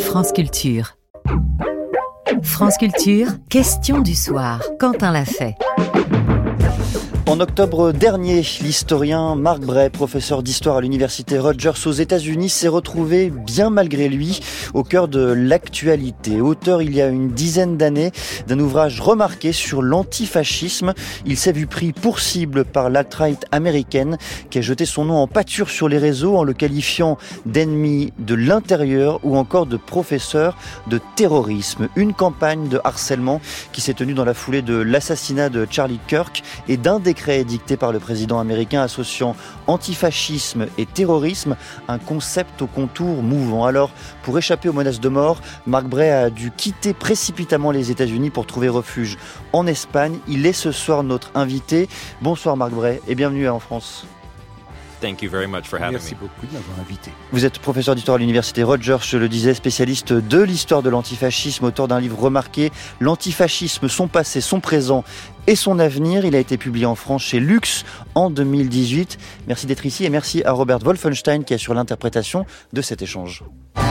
France Culture. France Culture, question du soir. Quentin l'a fait. En octobre dernier, l'historien Mark Bray, professeur d'histoire à l'université Rutgers aux États-Unis, s'est retrouvé, bien malgré lui, au cœur de l'actualité. Auteur il y a une dizaine d'années d'un ouvrage remarqué sur l'antifascisme, il s'est vu pris pour cible par l'alt-right américaine qui a jeté son nom en pâture sur les réseaux en le qualifiant d'ennemi de l'intérieur ou encore de professeur de terrorisme. Une campagne de harcèlement qui s'est tenue dans la foulée de l'assassinat de Charlie Kirk et d'un décret dicté par le président américain associant antifascisme et terrorisme, un concept aux contours mouvants. Alors, pour échapper aux menaces de mort, Mark Bray a dû quitter précipitamment les États-Unis pour trouver refuge en Espagne. Il est ce soir notre invité. Bonsoir Mark Bray et bienvenue en France. Thank you very much for having Merci me. beaucoup de m'avoir invité. Vous êtes professeur d'histoire à l'université Rutgers, je le disais, spécialiste de l'histoire de l'antifascisme, auteur d'un livre remarqué, L'antifascisme, son passé, son présent et son avenir. Il a été publié en France chez Lux en 2018. Merci d'être ici et merci à Robert Wolfenstein qui assure l'interprétation de cet échange.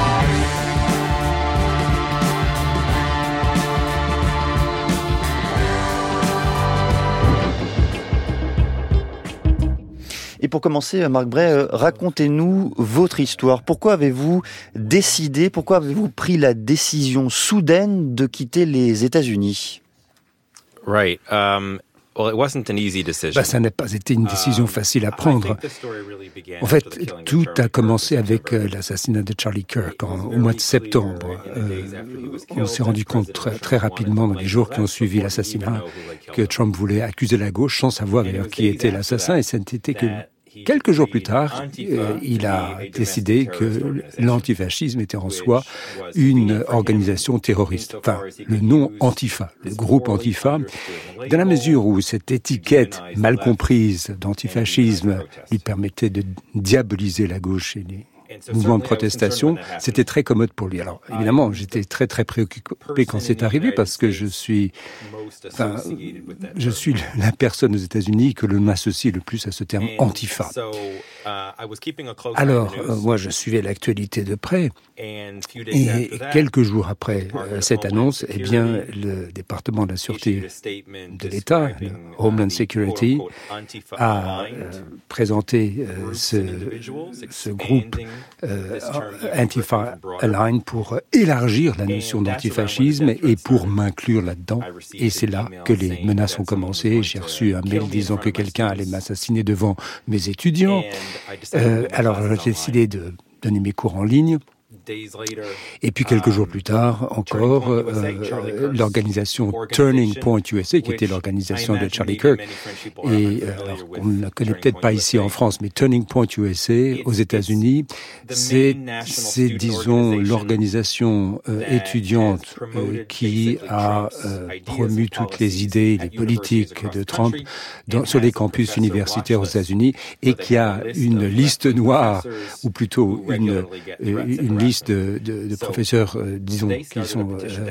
Et pour commencer, Mark Bray, racontez-nous votre histoire. Pourquoi avez-vous pris la décision soudaine de quitter les États-Unis ? Right. Well, it wasn't an easy decision. Ça n'a pas été une décision facile à prendre. En fait, tout a commencé avec l'assassinat de Charlie Kirk au mois de septembre. On s'est rendu compte très rapidement dans les jours qui ont suivi l'assassinat que Trump voulait accuser la gauche sans savoir d'ailleurs qui était l'assassin, et ça n'était que quelques jours plus tard, il a décidé que l'antifascisme était en soi une organisation terroriste. Enfin, le nom Antifa, le groupe Antifa, dans la mesure où cette étiquette mal comprise d'antifascisme lui permettait de diaboliser la gauche et les mouvements de protestation, c'était très commode pour lui. Alors, évidemment, j'étais très préoccupé quand c'est arrivé parce que je suis la personne aux États-Unis que l'on associe le plus à ce terme Antifa. Alors, moi, je suivais l'actualité de près et quelques jours après cette annonce, eh bien, le département de la Sûreté de l'État, le Homeland Security, a présenté ce groupe Antifa Align pour élargir la notion d'antifascisme et pour m'inclure là-dedans. Et c'est là que les menaces ont commencé. J'ai reçu un mail disant que quelqu'un allait m'assassiner devant mes étudiants. Alors j'ai décidé de donner mes cours en ligne. Et puis quelques jours plus tard, encore, l'organisation Turning Point USA, qui était l'organisation de Charlie Kirk, et alors on ne la connaît peut-être pas ici en France, mais Turning Point USA aux États-Unis, c'est disons l'organisation étudiante qui a promu toutes les idées, les politiques de Trump sur les campus universitaires aux États-Unis, et qui a une liste noire, ou plutôt une liste de professeurs, disons, qui sont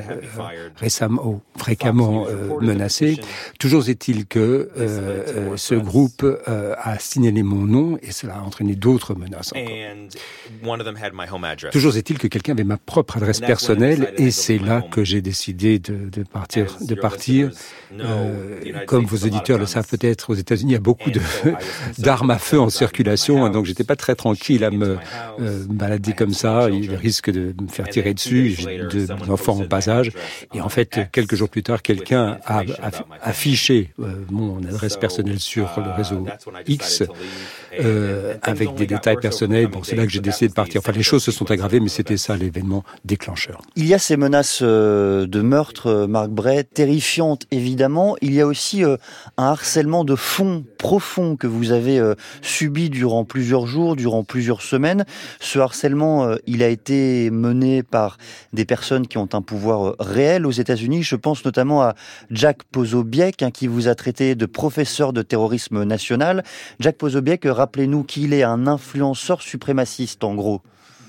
fréquemment menacés. Toujours est-il que ce groupe a signalé mon nom et cela a entraîné d'autres menaces encore. Toujours est-il que quelqu'un avait ma propre adresse personnelle et c'est là que j'ai décidé de partir. Comme vos auditeurs le savent peut-être, aux États-Unis, il y a beaucoup d'armes à feu en circulation, donc j'étais pas très tranquille à me balader comme ça. Il risque de me faire tirer dessus, j'ai deux enfants en bas âge. Et en fait, quelques jours plus tard, quelqu'un a affiché mon adresse personnelle sur le réseau X avec des détails personnels. Bon, c'est là que j'ai décidé de partir. Enfin, les choses se sont aggravées, mais c'était ça l'événement déclencheur. Il y a ces menaces de meurtre, Mark Bray, terrifiantes évidemment. Il y a aussi un harcèlement de fond profond que vous avez subi durant plusieurs jours, durant plusieurs semaines. Ce harcèlement, il a été mené par des personnes qui ont un pouvoir réel aux États-Unis. Je pense notamment à Jack Posobiec, qui vous a traité de professeur de terrorisme national. Jack Posobiec, rappelez-nous qu'il est un influenceur suprémaciste, en gros.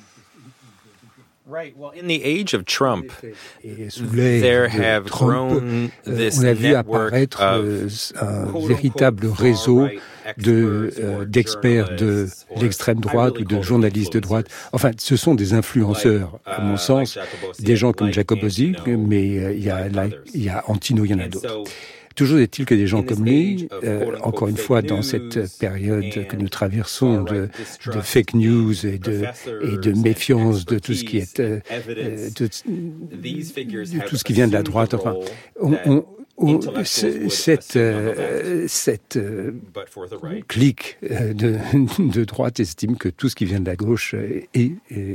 Sous l'ère de Trump, on a vu apparaître un véritable réseau d'experts de l'extrême droite ou de journalistes de droite. Enfin, ce sont des influenceurs, à mon sens, des gens comme Jacob Ozzie, mais il y a Antino, il y en a d'autres. Toujours est-il que des gens comme lui, encore une fois, dans cette période que nous traversons de fake news et de méfiance de tout ce qui est, de tout ce qui vient de la droite, enfin, cette clique de droite estime que tout ce qui vient de la gauche est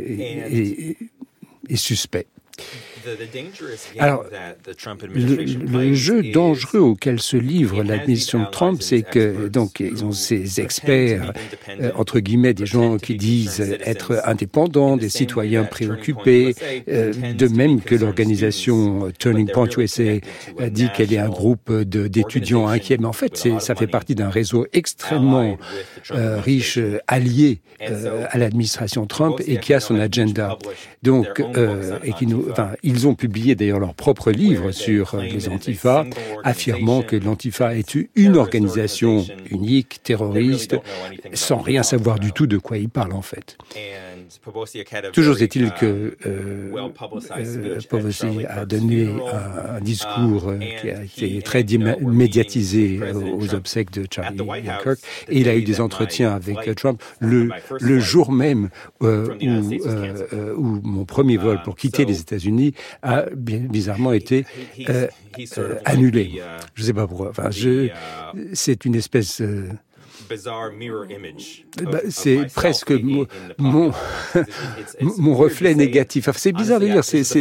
suspect. Alors, le jeu dangereux auquel se livre l'administration Trump, c'est que donc ils ont ces experts, entre guillemets, des gens qui disent être indépendants, des citoyens préoccupés, de même que l'organisation Turning Point USA dit qu'elle est un groupe d'étudiants inquiets. Mais en fait, ça fait partie d'un réseau extrêmement riche, allié à l'administration Trump et qui a son agenda. Donc, ils ont publié d'ailleurs leur propre livre sur les Antifa, affirmant que l'Antifa est une organisation unique, terroriste, sans rien savoir du tout de quoi ils parlent en fait. Toujours est-il que Pelosi a donné un discours qui a été très médiatisé aux obsèques de Charlie Kirk, et il a eu des entretiens avec Trump le jour même où mon premier vol pour quitter les États-Unis a bizarrement été annulé. Je ne sais pas pourquoi. Enfin, c'est une espèce... c'est presque mon reflet négatif. Enfin, c'est bizarre de dire. C'est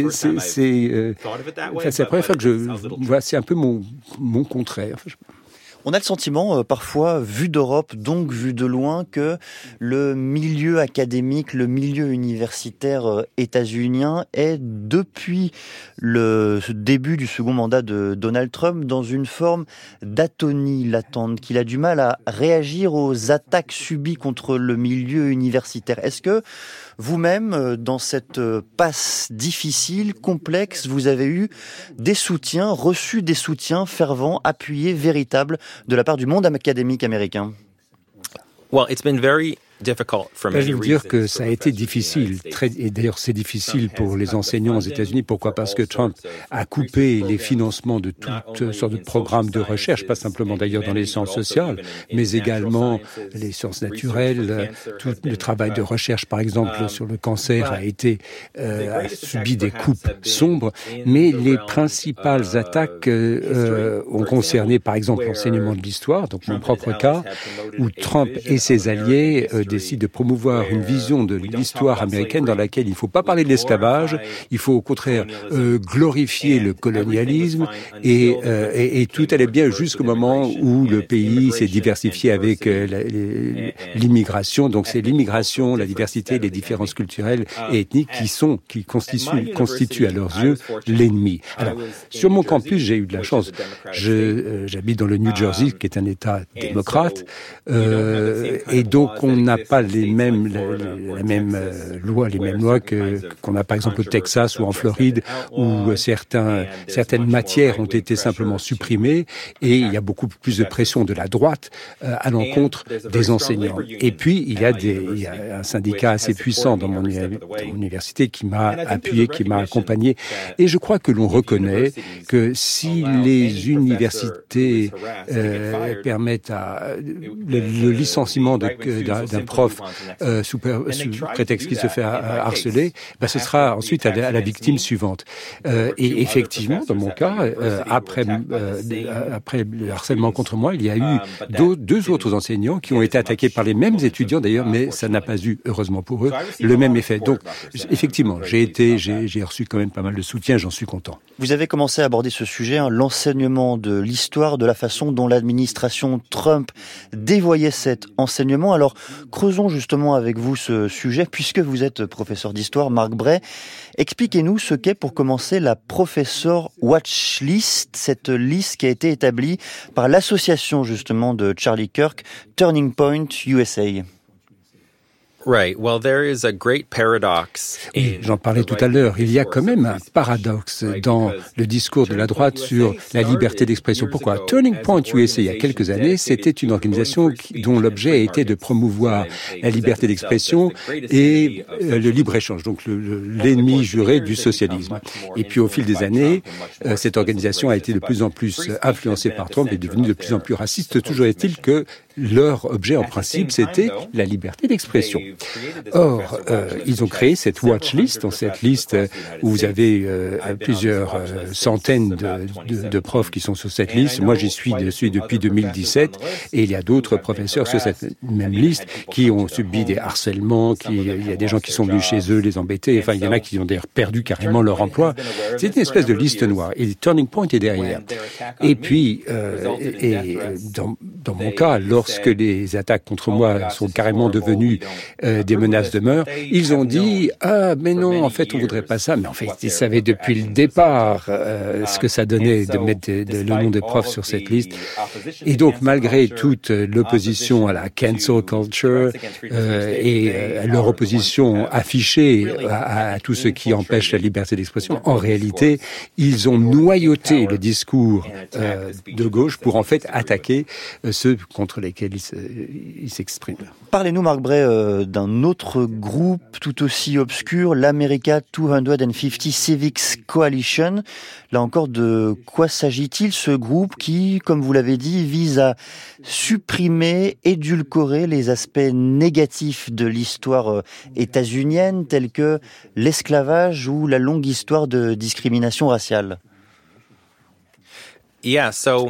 la première fois que je vois. C'est un peu mon contraire. Enfin, On a le sentiment, parfois, vu d'Europe, donc vu de loin, que le milieu académique, le milieu universitaire états-unien est, depuis le début du second mandat de Donald Trump, dans une forme d'atonie latente, qu'il a du mal à réagir aux attaques subies contre le milieu universitaire. Est-ce que vous-même, dans cette passe difficile, complexe, vous avez eu reçu des soutiens fervents, appuyés, véritables, de la part du monde académique américain? Well, it's been very difficult for many reasons. Je veux dire que ça a été difficile, et d'ailleurs c'est difficile pour les enseignants aux États-Unis. Pourquoi ? Parce que Trump a coupé les financements de toutes sortes de programmes de recherche, pas simplement d'ailleurs dans les sciences sociales, mais également les sciences naturelles. Tout le travail de recherche, par exemple, sur le cancer a subi des coupes sombres, mais les principales attaques ont concerné, par exemple, l'enseignement de l'histoire, donc mon propre cas, où Trump et ses alliés décide de promouvoir une vision de l'histoire américaine dans laquelle il ne faut pas parler de l'esclavage, il faut au contraire glorifier le colonialisme et tout allait bien jusqu'au moment où le pays s'est diversifié avec l'immigration. Donc c'est l'immigration, la diversité, les différences culturelles et ethniques qui constituent à leurs yeux l'ennemi. Alors, sur mon campus, j'ai eu de la chance. J'habite dans le New Jersey, qui est un État démocrate, et donc on n'a pas les mêmes lois qu'on a par exemple au Texas ou en Floride, où certaines matières ont été simplement supprimées, et il y a beaucoup plus de pression de la droite à l'encontre des enseignants. Et puis il y a un syndicat assez puissant dans mon université qui m'a appuyé, qui m'a accompagné, et je crois que l'on reconnaît que si les universités permettent le licenciement d'un prof sous prétexte qu'il se fait harceler, ce sera ensuite à la victime suivante. Et effectivement, dans mon cas, après le harcèlement contre moi, il y a eu deux autres enseignants qui ont été attaqués par les mêmes étudiants d'ailleurs, mais ça n'a pas eu, heureusement pour eux, le même effet. Donc, effectivement, j'ai reçu quand même pas mal de soutien, j'en suis content. Vous avez commencé à aborder ce sujet, l'enseignement de l'histoire, de la façon dont l'administration Trump dévoyait cet enseignement. Alors, creusons justement avec vous ce sujet, puisque vous êtes professeur d'histoire, Marc Bray. Expliquez-nous ce qu'est, pour commencer, la Professor Watch List, cette liste qui a été établie par l'association justement de Charlie Kirk, Turning Point USA. Right. Well, there is a great paradox. Oui, j'en parlais tout à l'heure. Il y a quand même un paradoxe dans le discours de la droite sur la liberté d'expression. Pourquoi? Turning Point USA, il y a quelques années, c'était une organisation dont l'objet était de promouvoir la liberté d'expression et le libre-échange, donc l'ennemi juré du socialisme. Et puis au fil des années, cette organisation a été de plus en plus influencée par Trump et devenue de plus en plus raciste. Toujours est-il que leur objet en principe, c'était la liberté d'expression. Or, ils ont créé cette watch list, dans cette liste où vous avez plusieurs centaines de profs qui sont sur cette liste. Moi, j'y suis dessus depuis 2017 et il y a d'autres professeurs sur cette même liste qui ont subi des harcèlements, il y a des gens qui sont venus chez eux les embêter, enfin, il y en a qui ont d'ailleurs perdu carrément leur emploi. C'est une espèce de liste noire et Turning Point est derrière. Et puis, dans mon cas, lorsque les attaques contre moi sont carrément devenues des menaces de meurtre, ils ont dit « Ah, mais non, en fait, on voudrait pas ça. » Mais en fait, ils savaient depuis le départ ce que ça donnait de mettre le nom des profs sur cette liste. Et donc, malgré toute l'opposition à la cancel culture et leur opposition affichée à tout ce qui empêche la liberté d'expression, en réalité, ils ont noyauté le discours de gauche pour en fait attaquer ceux contre lesquels ils s'expriment. Parlez-nous, Marc Bray, d'un autre groupe tout aussi obscur, l'America 250 Civics Coalition. Là encore, de quoi s'agit-il, ce groupe qui, comme vous l'avez dit, vise à supprimer, édulcorer les aspects négatifs de l'histoire états-unienne, tels que l'esclavage ou la longue histoire de discrimination raciale? Yeah, so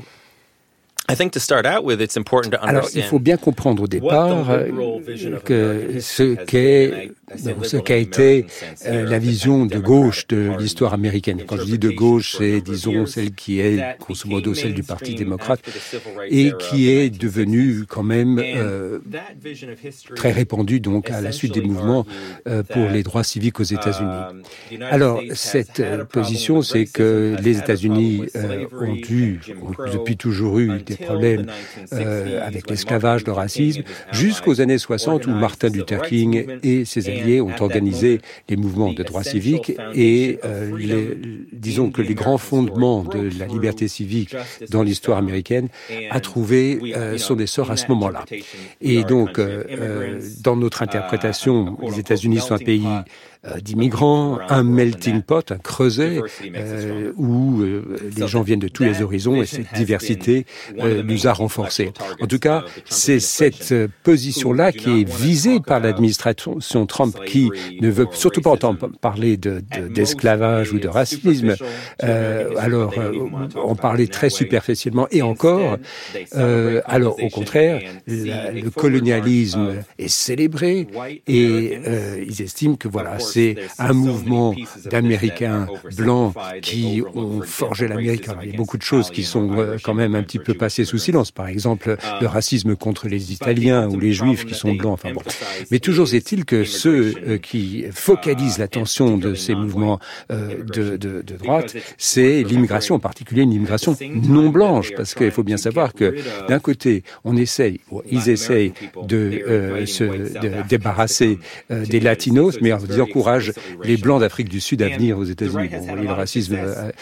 alors, il faut bien comprendre au départ que ce qu'a été la vision de gauche de l'histoire américaine. Quand je dis de gauche, c'est, disons, celle qui est, grosso modo, celle du Parti démocrate et qui est devenue quand même très répandue, donc, à la suite des mouvements pour les droits civiques aux États-Unis. Alors, cette position, c'est que les États-Unis ont depuis toujours eu des problèmes avec l'esclavage, le racisme, jusqu'aux années 60 où Martin Luther King et ses alliés ont organisé les mouvements de droits civiques et disons que les grands fondements de la liberté civique dans l'histoire américaine a trouvé son essor à ce moment-là. Et donc, dans notre interprétation, les États-Unis sont un pays d'immigrants, un melting pot, un creuset où les gens viennent de tous les horizons et cette diversité nous a renforcés. En tout cas, c'est cette position-là qui est visée par l'administration Trump qui ne veut surtout pas entendre parler d'esclavage ou de racisme. Alors, on parlait très superficiellement et encore, alors au contraire, le colonialisme est célébré et ils estiment que voilà, c'est un mouvement d'Américains blancs qui ont forgé l'Amérique. Alors, il y a beaucoup de choses qui sont quand même un petit peu passées sous silence. Par exemple, le racisme contre les Italiens ou les Juifs qui sont blancs. Enfin bon. Mais toujours est-il que ceux qui focalisent l'attention de ces mouvements de droite, c'est l'immigration, en particulier une immigration non blanche. Parce qu'il faut bien savoir que d'un côté, ils essayent de se débarrasser des latinos, mais ils encouragent les blancs d'Afrique du Sud à venir aux États-Unis. Bon, le racisme.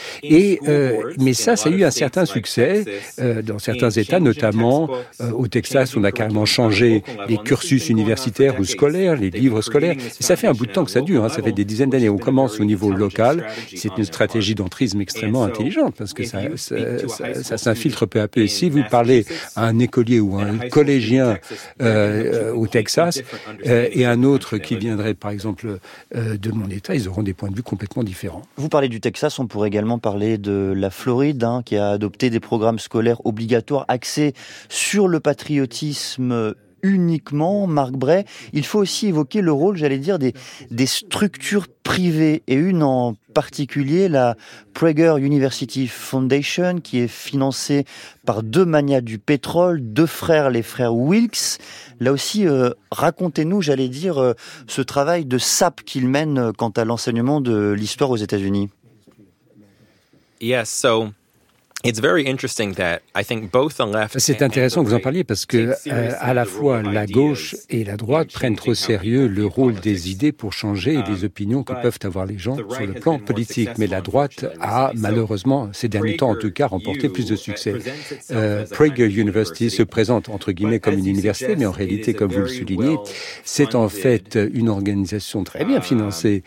Mais ça a eu un certain succès dans certains États, notamment au Texas, on a carrément changé les cursus universitaires ou scolaires, les livres scolaires. Et ça fait un bout de temps que ça dure, ça fait des dizaines d'années. On commence au niveau local. C'est une stratégie d'entrisme extrêmement intelligente parce que ça s'infiltre peu à peu. Et si vous parlez à un écolier ou à un collégien au Texas et un autre qui viendrait, par exemple, de mon État, ils auront des points de vue complètement différents. Vous parlez du Texas, on pourrait également parler de la Floride, qui a adopté des programmes scolaires obligatoires axés sur le patriotisme uniquement. Marc Bray, il faut aussi évoquer le rôle, des structures privées, et une en particulier, la Prager University Foundation, qui est financée par deux magnats du pétrole, deux frères, les frères Wilkes. Là aussi, racontez-nous, ce travail de sape qu'ils mènent quant à l'enseignement de l'histoire aux États-Unis. Yes, so C'est intéressant que vous en parliez parce que à la fois la gauche et la droite prennent au sérieux le rôle des idées pour changer les opinions que peuvent avoir les gens sur le plan politique. Mais la droite a malheureusement, ces derniers temps en tout cas, remporté plus de succès. Prager University se présente entre guillemets comme une université, mais en réalité, comme vous le soulignez, c'est en fait une organisation très bien financée.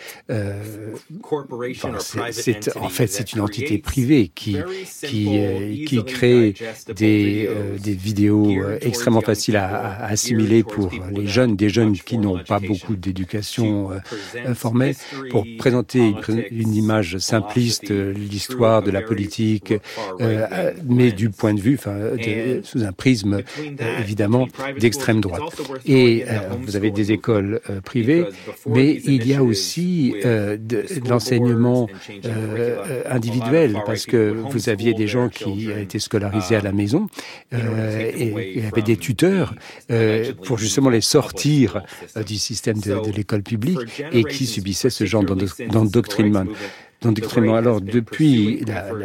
C'est une entité privée qui crée des vidéos extrêmement faciles à assimiler pour les jeunes, des jeunes qui n'ont pas beaucoup d'éducation formelle, pour présenter une image simpliste de l'histoire, de la politique, mais du point de vue, sous un prisme évidemment d'extrême droite. Et vous avez des écoles privées, mais il y a aussi de l'enseignement individuel, parce que vous aviez des gens qui étaient scolarisés à la maison et il y avait des tuteurs pour justement les sortir du système de l'école publique et qui subissaient ce genre d'endoctrinement. Alors, depuis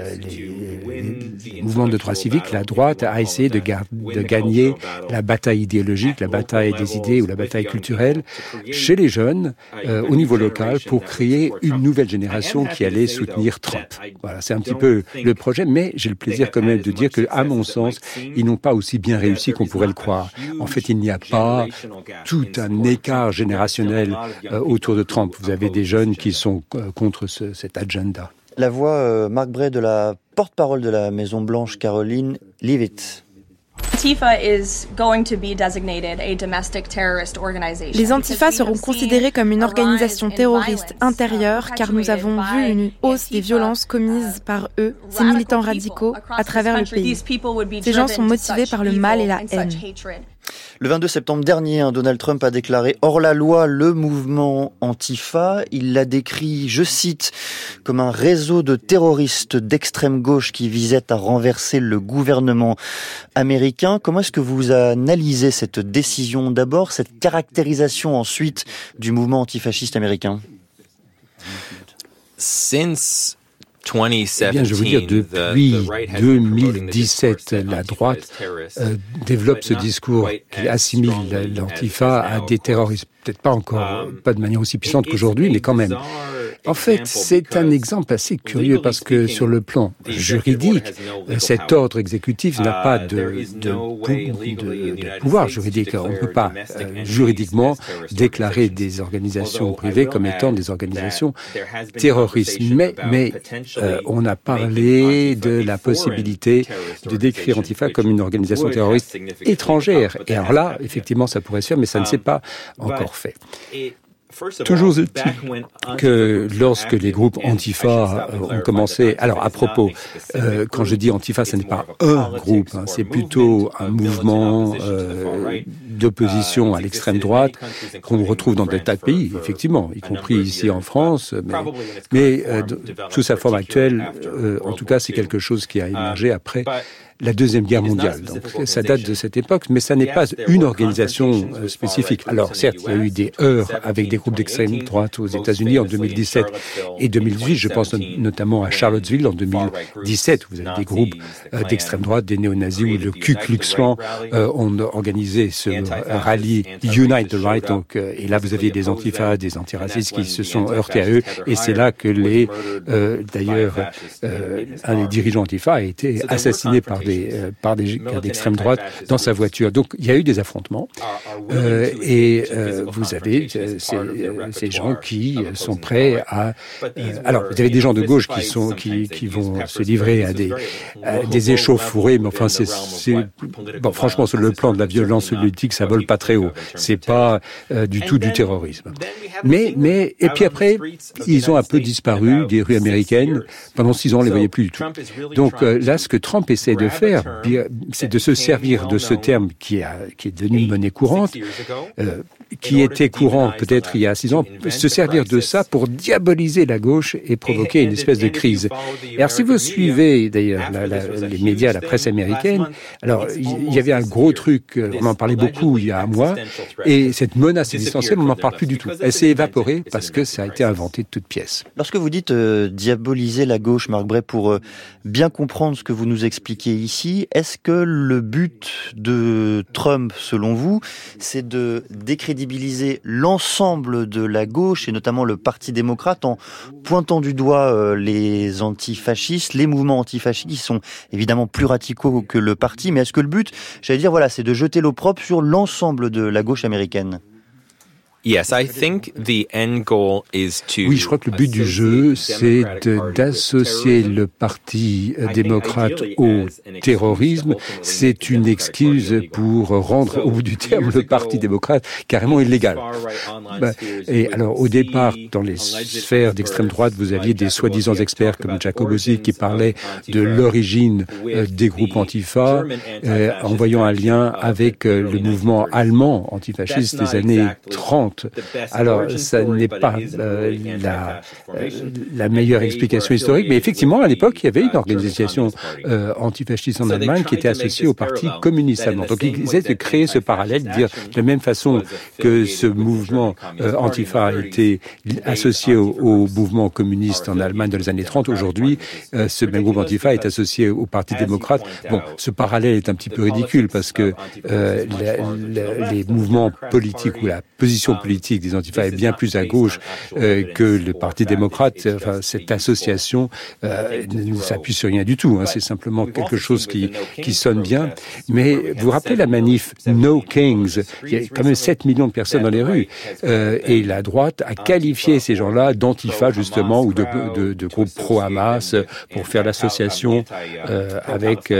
les mouvements de droits civiques, la droite a essayé de gagner la bataille idéologique, la bataille des idées ou la bataille culturelle chez les jeunes au niveau local pour créer une nouvelle génération qui allait soutenir Trump. Voilà, c'est un petit peu le projet, mais j'ai le plaisir quand même de dire que, à mon sens, ils n'ont pas aussi bien réussi qu'on pourrait le croire. En fait, il n'y a pas tout un écart générationnel autour de Trump. Vous avez des jeunes qui sont contre cet agenda. La voix, Mark Bray, de la porte-parole de la Maison-Blanche, Caroline Leavitt. Les Antifa seront considérés comme une organisation terroriste intérieure car nous avons vu une hausse des violences commises par eux, ces militants radicaux, à travers le pays. Ces gens sont motivés par le mal et la haine. Le 22 septembre dernier, Donald Trump a déclaré hors la loi le mouvement Antifa. Il l'a décrit, je cite, comme un réseau de terroristes d'extrême gauche qui visait à renverser le gouvernement américain. Comment est-ce que vous analysez cette décision d'abord, cette caractérisation ensuite du mouvement antifasciste américain ? Eh bien, je veux dire, depuis 2017, la droite développe ce discours qui assimile l'Antifa à des terroristes. Peut-être pas encore, pas de manière aussi puissante qu'aujourd'hui, mais quand même. En fait, c'est un exemple assez curieux parce que sur le plan juridique, cet ordre exécutif n'a pas de pouvoir juridique. On ne peut pas juridiquement déclarer des organisations privées comme étant des organisations terroristes. Mais on a parlé de la possibilité de décrire Antifa comme une organisation terroriste étrangère. Et alors là, effectivement, ça pourrait se faire, mais ça ne s'est pas encore fait. Toujours est-il que lorsque les groupes Antifa ont commencé... Alors, à propos, quand je dis Antifa, ce n'est pas un groupe, c'est plutôt un mouvement d'opposition à l'extrême droite qu'on retrouve dans des tas de pays, effectivement, y compris ici en France, mais sous sa forme actuelle, en tout cas, c'est quelque chose qui a émergé après la Deuxième Guerre mondiale. Donc, ça date de cette époque, mais ça n'est pas une organisation spécifique. Alors, certes, il y a eu des heurts avec des groupes d'extrême droite aux États-Unis en 2017 et 2018. Je pense notamment à Charlottesville en 2017, où vous avez des groupes d'extrême droite, des néo-nazis, où le Ku Klux Klan ont organisé ce rallye Unite the Right. Donc, et là, vous aviez des antifas, des antiracistes qui se sont heurtés à eux. Et c'est là que d'ailleurs, un des dirigeants antifa a été assassiné par des gars d'extrême droite dans sa voiture. Donc, il y a eu des affrontements et vous avez ces gens qui sont prêts à... alors, vous avez des gens de gauche qui vont se livrer à des échauffourées, mais enfin, bon, franchement, sur le plan de la violence politique, ça vole pas très haut. C'est pas du tout du terrorisme. Mais et puis après, ils ont un peu disparu des rues américaines. Pendant 6 ans, on les voyait plus du tout. Donc là, ce que Trump essaie de faire, c'est de se servir de ce terme qui est devenu une monnaie courante, qui était courant peut-être il il y a 6 ans, se servir de ça pour diaboliser la gauche et provoquer une espèce de crise. Et alors, si vous suivez d'ailleurs les médias, la presse américaine, alors il y avait un gros truc, on en parlait beaucoup il y a un mois, et cette menace existentielle, on n'en parle plus du tout. Elle s'est évaporée parce que ça a été inventé de toutes pièces. Lorsque vous dites diaboliser la gauche, Marc Bray, pour bien comprendre ce que vous nous expliquez ici, est-ce que le but de Trump, selon vous, c'est de décrédibiliser l'ensemble de la gauche, et notamment le Parti démocrate, en pointant du doigt les antifascistes, les mouvements antifascistes qui sont évidemment plus radicaux que le parti, mais est-ce que le but, j'allais dire, voilà, c'est de jeter l'opprobre sur l'ensemble de la gauche américaine? Yes, I think the end goal is to... Oui, je crois que le but du jeu, c'est d'associer le Parti démocrate au terrorisme. C'est une excuse pour rendre, au bout du terme, le Parti démocrate carrément illégal. Et alors, au départ, dans les sphères d'extrême droite, vous aviez des soi-disant experts comme Jacob Ozick qui parlaient de l'origine des groupes antifa, en voyant un lien avec le mouvement allemand antifasciste des années 30. Alors, ça n'est pas la meilleure explication historique, mais effectivement, à l'époque, il y avait une organisation antifasciste en Allemagne qui était associée au Parti communiste allemand. Donc, ils essaient de créer ce parallèle, de dire de la même façon que ce mouvement antifa a été associé au mouvement communiste en Allemagne dans les années 30, aujourd'hui, ce même groupe antifa est associé au Parti démocrate. Bon, ce parallèle est un petit peu ridicule parce que les mouvements politiques ou la position politique des antifas est bien plus à gauche que le Parti démocrate. Enfin, cette association ne s'appuie sur rien du tout. Hein. C'est simplement quelque chose qui sonne bien. Mais vous vous rappelez la manif No Kings? Il y a quand même 7 millions de personnes dans les rues. Et la droite a qualifié ces gens-là d'antifa, justement, ou de groupes pro-Hamas pour faire l'association avec...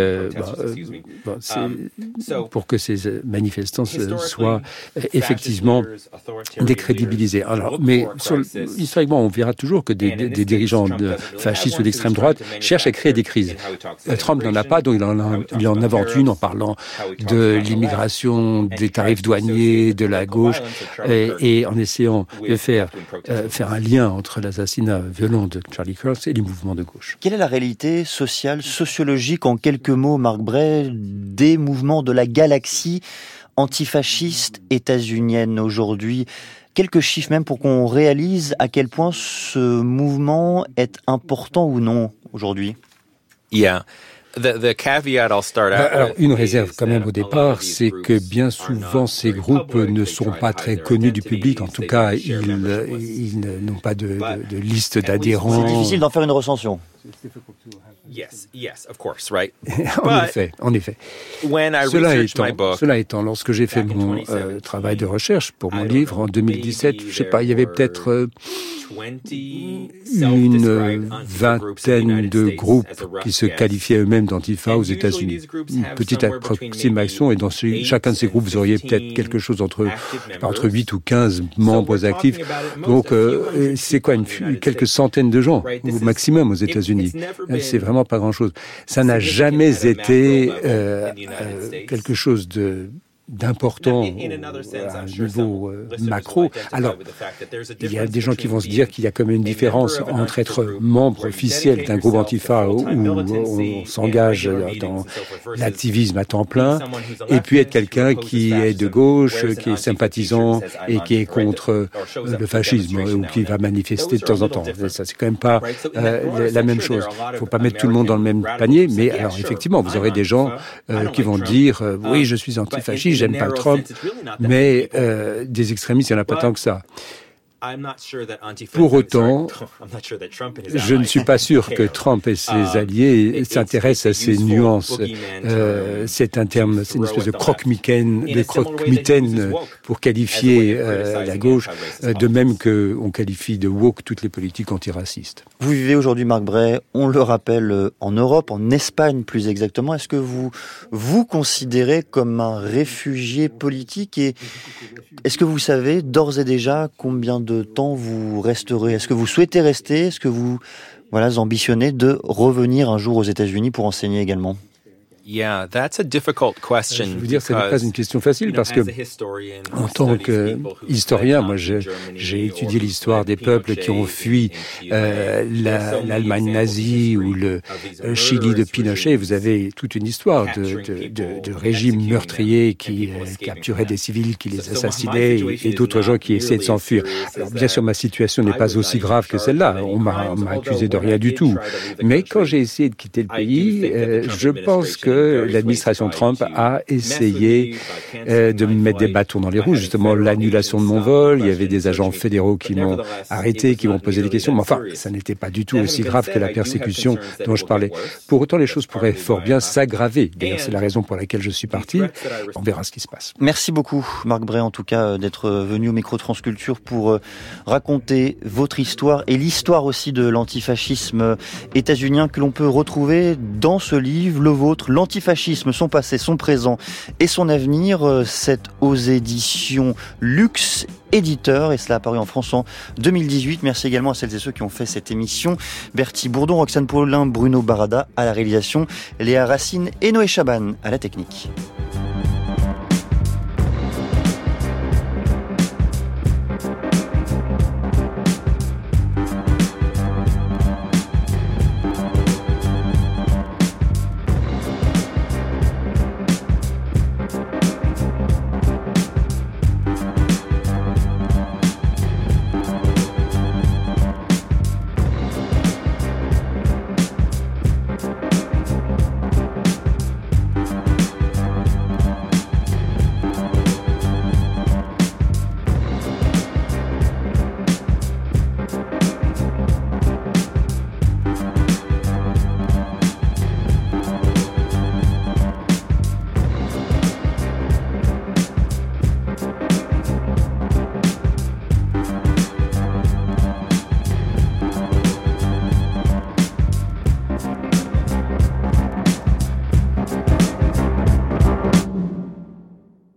pour que ces manifestants soient effectivement décrédibilisés. Alors, mais historiquement, on verra toujours que des dirigeants fascistes ou d'extrême droite cherchent à créer des crises. Trump n'en a pas, donc il en invente une en parlant de l'immigration, des tarifs douaniers, de la gauche, et en essayant de faire un lien entre l'assassinat violent de Charlie Kirk et les mouvements de gauche. Quelle est la réalité sociale, sociologique, en quelques mots, Marc Bray, des mouvements de la galaxie antifasciste états-unienne aujourd'hui? Quelques chiffres même pour qu'on réalise à quel point ce mouvement est important ou non aujourd'hui. Yeah. Alors, une réserve quand même au départ, c'est que bien souvent ces groupes ne sont pas très connus du public. En tout cas, ils n'ont pas de liste d'adhérents. C'est difficile d'en faire une recension. Yes, of course, right? En effet. Cela étant, lorsque j'ai fait mon travail de recherche pour mon livre en 2017, je sais pas, il y avait peut-être une vingtaine de groupes qui se qualifiaient eux-mêmes d'antifa aux États-Unis. Une petite approximation, et dans chacun de ces groupes, vous auriez peut-être quelque chose entre 8 ou 15 membres actifs. Donc, c'est quoi, quelques centaines de gens au maximum aux États-Unis. C'est vraiment pas grand-chose. Ça n'a jamais été quelque chose d'important à un niveau macro. Alors, il y a des gens qui vont se dire qu'il y a quand même une différence entre être membre officiel d'un groupe antifa où on s'engage dans l'activisme à temps plein, et puis être quelqu'un qui est de gauche, qui est sympathisant et qui est contre le fascisme ou qui va manifester de temps en temps. Ça, c'est quand même pas la même chose. Il faut pas mettre tout le monde dans le même panier, mais alors effectivement, vous aurez des gens qui vont dire oui, je suis antifasciste, j'aime pas Trump, mais des extrémistes, il n'y en a pas tant que ça. Pour autant, je ne suis pas sûr que Trump et ses alliés s'intéressent à ces nuances. C'est un terme, c'est une espèce de croque-mitaine pour qualifier la gauche, de même qu'on qualifie de woke toutes les politiques antiracistes. Vous vivez aujourd'hui, Marc Bray, on le rappelle, en Europe, en Espagne plus exactement. Est-ce que vous considérez comme un réfugié politique, et est-ce que vous savez d'ores et déjà combien de temps vous resterez? Est-ce que vous souhaitez rester? Est-ce que vous ambitionnez de revenir un jour aux États-Unis pour enseigner également? Yeah, that's a difficult question. Je veux dire, ce n'est pas une question facile parce que, en tant qu'historien, moi, j'ai étudié l'histoire des peuples qui ont fui l'Allemagne nazie ou le Chili de Pinochet. Vous avez toute une histoire de régimes meurtriers qui capturaient des civils, qui les assassinaient et d'autres gens qui essaient de s'enfuir. Alors, bien sûr, ma situation n'est pas aussi grave que celle-là. On m'a accusé de rien du tout. Mais quand j'ai essayé de quitter le pays, je pense que l'administration Trump a essayé de me mettre des bâtons dans les roues. Justement, l'annulation de mon vol, il y avait des agents fédéraux qui m'ont arrêté, qui m'ont posé des questions. Mais enfin, ça n'était pas du tout aussi grave que la persécution dont je parlais. Pour autant, les choses pourraient fort bien s'aggraver. D'ailleurs, c'est la raison pour laquelle je suis parti. On verra ce qui se passe. Merci beaucoup, Marc Bray, en tout cas, d'être venu au micro de France Culture pour raconter votre histoire et l'histoire aussi de l'antifascisme états-unien que l'on peut retrouver dans ce livre, le vôtre, L'antifascisme, son passé, son présent et son avenir. C'est aux éditions Luxe Éditeur et cela a apparu en France en 2018. Merci également à celles et ceux qui ont fait cette émission. Bertie Bourdon, Roxane Paulin, Bruno Barada à la réalisation, Léa Racine et Noé Chaban à la technique.